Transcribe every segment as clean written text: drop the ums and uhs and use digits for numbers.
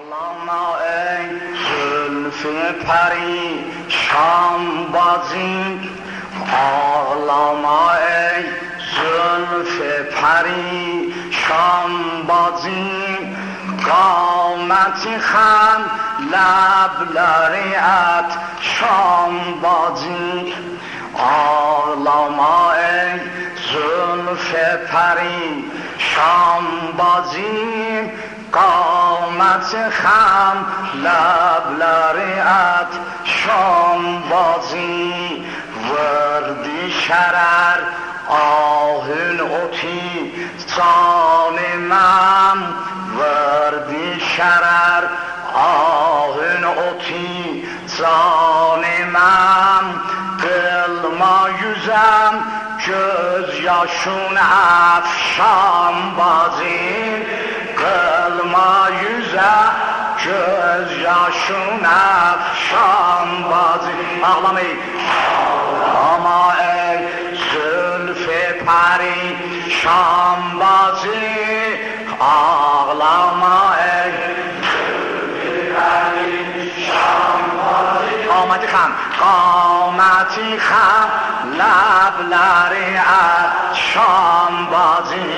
آلاما ای زلف پری شام بازی، آلاما ای زلف پری شام بازی، قامتی خم لب لریت شام بازی، آلاما ای زلف پری شام بازی، قامت خم لب لریت شام بازی، وردی شرر آهن اوتی سانمم، وردی شرر آهن اوتی سانمم، قلما yüzem göz yaşın afşan bazı، قلما yüzem göz yaşın afşan bazı. Ağlama ey, ağlama ey zülfü peri şam bazı، ağlama ey zülfü peri şam bazı. قامتی خم قامتی خم لبلری از شام بازی،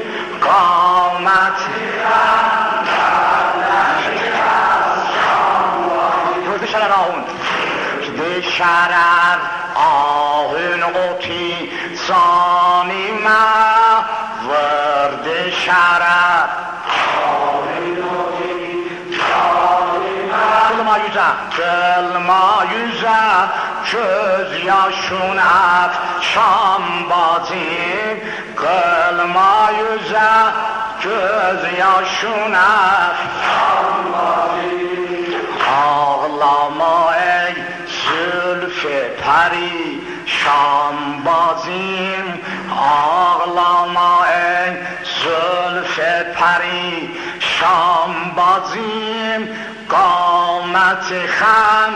قامتی خم لبلری از شام بازی. روز شرر آهون ده شرر آهون اوتی سانی ما، ورد شرر آهون اوتی سانی ما، قلما yüze قلما yüze göz yaşın afşan bazı، قلما yüze göz yaşın afşan bazı. Ağlama ey zülfü peri şam bazım، ağlama ey zülfü peri şam bazım، قامت خم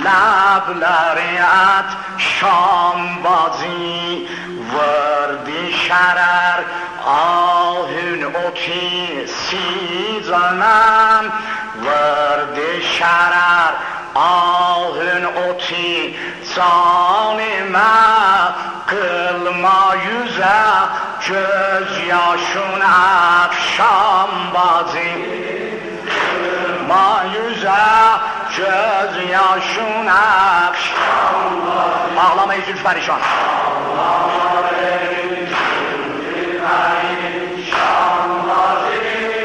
لبلریت شام بازی، وردی شرر آهن اوتی سیزنم، وردی شرر آهن اوتی سانمم، قلما yüze göz yaşın afşan bazı، قلما yüze göz yaşın afşan bazı. Ağlama ey zülfü perişan، ağlama ey zülfü perişan bazı،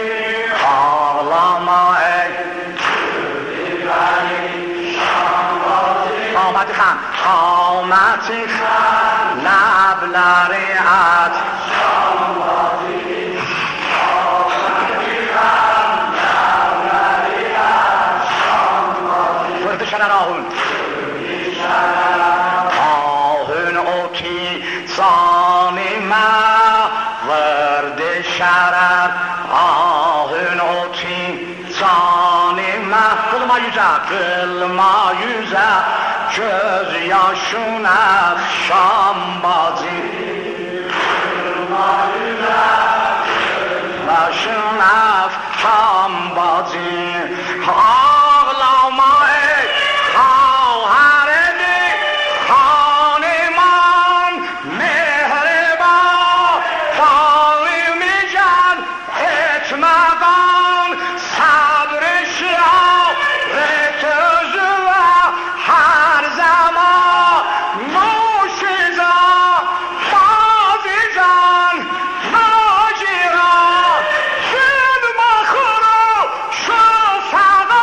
ağlama ey zülfü perişan bazı. قامتی خم قامتی خم لبلری از شام بازی، قامتی خم لبلری از شام بازی. ورد شرر آهون آهون اوتی سانمه، ورد شرر آهن اوتی سانمه، قلما yüze قلما yüze göz yaşın afşan bazı، قلما yüze göz yaşın afşan bazı. Ağlama ey خواهرمی خانمان مهربان، خانمی جان اتمدان، صبر شیارت زوا هر زمان، موشیزان بازیزان ناجیران شد مخورو شفقان.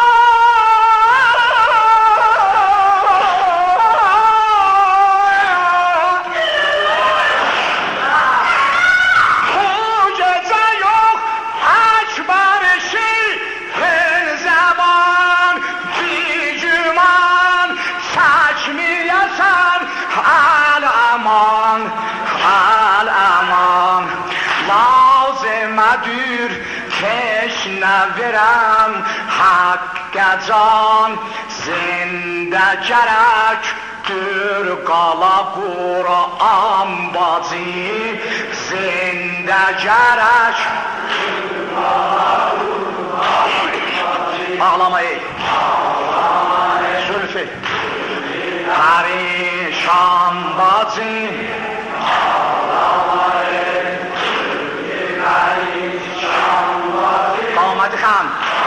خوجزه yok akbar şehrin zaman، بیجمان saçmiyasan al aman al aman. Lazımedir teşne verem hakka can، zinde gerektir qala Kur'an bazı، zinde gerektir qala Kur'an bazı. ağlama ey Zülfü perişan bacı قامت خان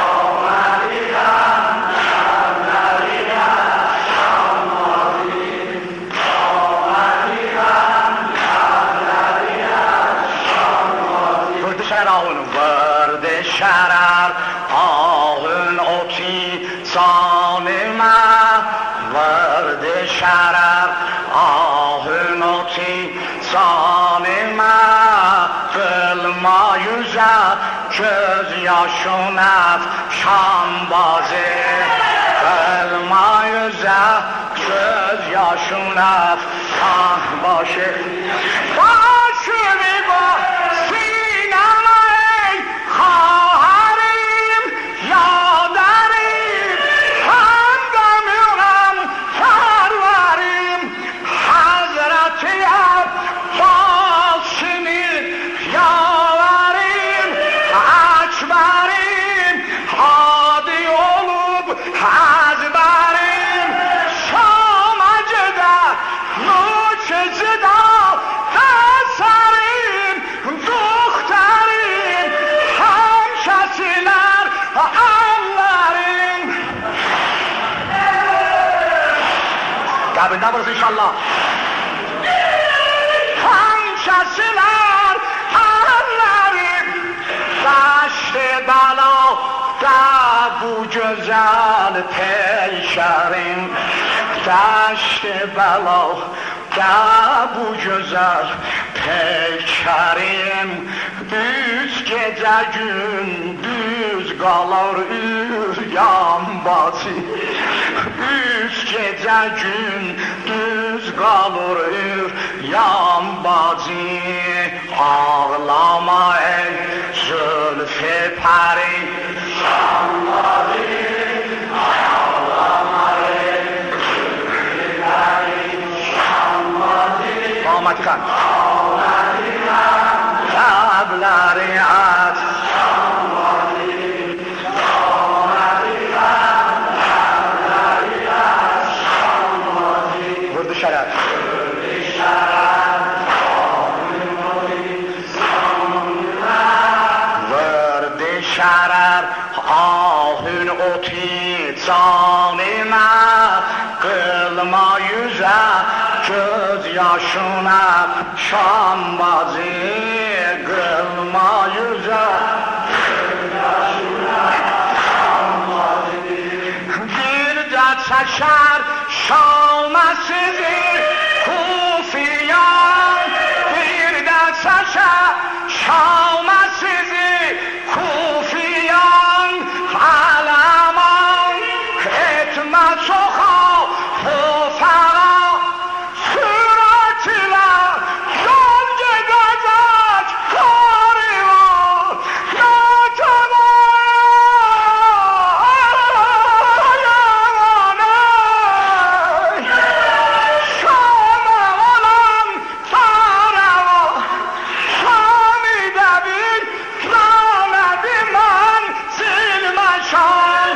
ورد شرر آهن ورد شرر آهن اوتی سانما ورد شرر آهن اوتی سانما قلما yüzer göz yaşına şan bazı Kılma yüzer göz yaşına ah başı Başımı bak sinema ey harim yadarım Hamdamıram karvarım Hazreti yap başını yavarım Açbarım hadi olup hazbarım Şamacıda nuçıcıda tasarım Duhtarım hamşasiler anlarım Kabirden burası inşallah Hamşasiler anlarım Taştı bala da bu güzel peşerim Taştı bala da bu güzel peşerim Düz gece gündüz kalır üryan bacı Üç gece gündüz kalır üryan bacı Ağlama ey Zülfü peri Şanları ağlama ey Zülfü peri Şanları Ahmet Kan Kableri at Vurdu şarap Vurdu şarap ahün oti canıma Kılma yüze göz yaşına şan bazı Kılma yüze göz yaşına şan bazı Bir de çeşer şalma sizi kufiyan Bir de çeşer şalma sizi kufiyan Alaman etme çoğa fufara Süratila yol gidecek karivan Şam'a olan tarava Şam'ı bir rahmeti man silme şan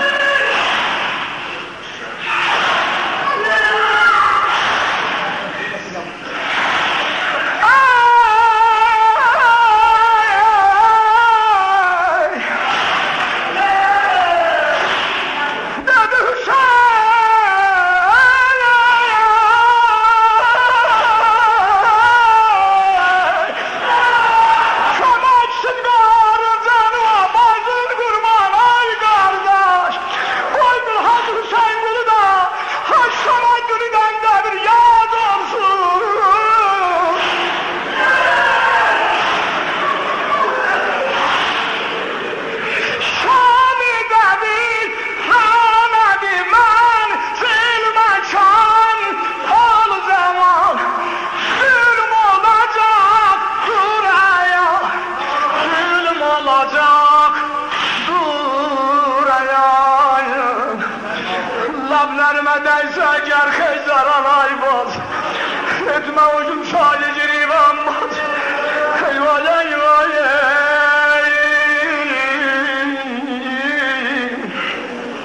Lablarıma değse ger Xeyzar alay boz Etme ucum sadece rivan boz Eyvay eyvay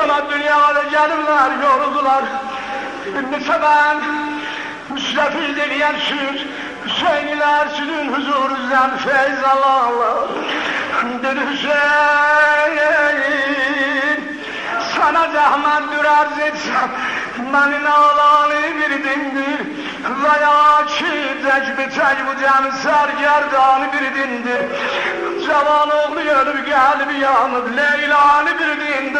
Sana dünyada gelirler, yoruldular. Neyse ben müsrefil dileyen süt, Hüseyniler sütün huzurundan feyz alarlar. Hüseyin, sana zahmettir arz etsem, benim ağlanı bir dindir. Veya ki tecbi tecbu cemi sergerdanı bir dindir. Cavan oğlu yanıp gelip yanıp Leyla'nı bir dindir.